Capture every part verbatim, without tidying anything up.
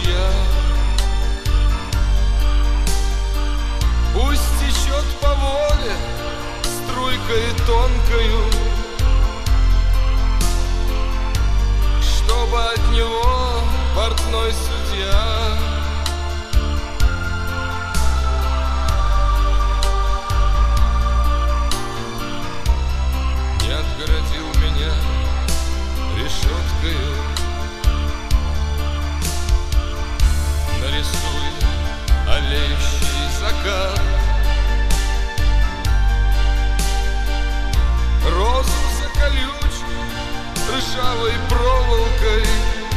я. Пусть течет по воле струйкой тонкою, чтобы от него портной судья не отгородил меня решеткою. Нарисуй алеющий закат, розу заколючую ржавой проволокой.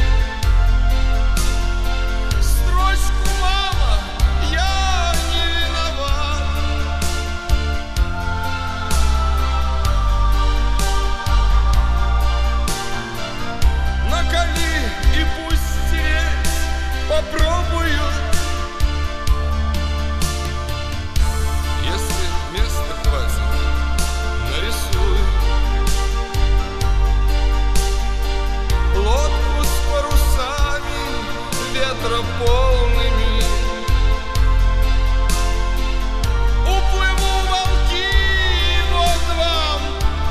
Строчку: мама, я не виноват. Наколи и пусть стереть попробую. Если места хватит, нарисую лодку с парусами ветрополными. Уплыву волки, вот вам.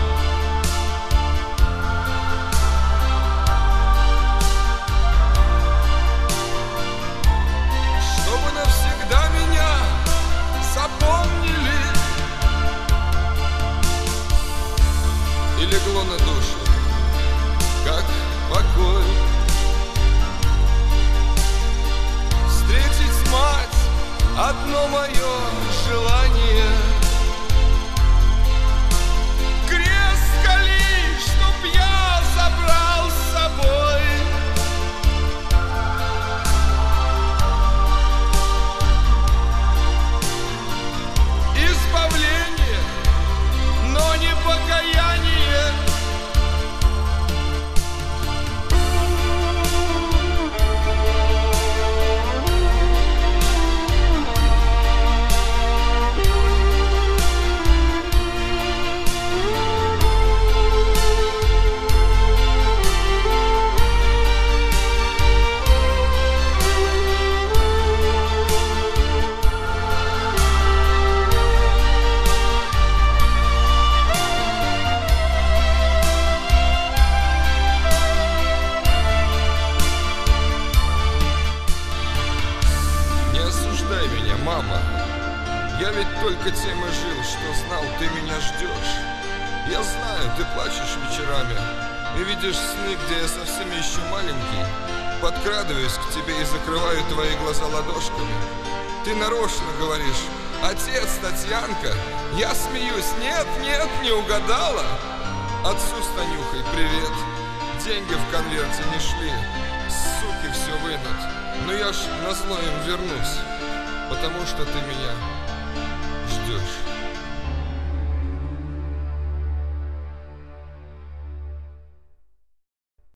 Чтобы навсегда меня запомнили. И легло на душу, как покой, встретить мать — одно мое желание. Крест кали, чтоб я забрал с собой. Избавление, но не покаяние. Мама, я ведь только тем и жил, что знал, ты меня ждешь. Я знаю, ты плачешь вечерами и видишь сны, где я совсем еще маленький. Подкрадываюсь к тебе и закрываю твои глаза ладошками. Ты нарочно говоришь: отец, Татьянка. Я смеюсь: нет, нет, не угадала. Отцу с Танюхой привет. Деньги в конверте не шли, суки все вынут. Но я ж назло им вернусь, потому что ты меня ждешь.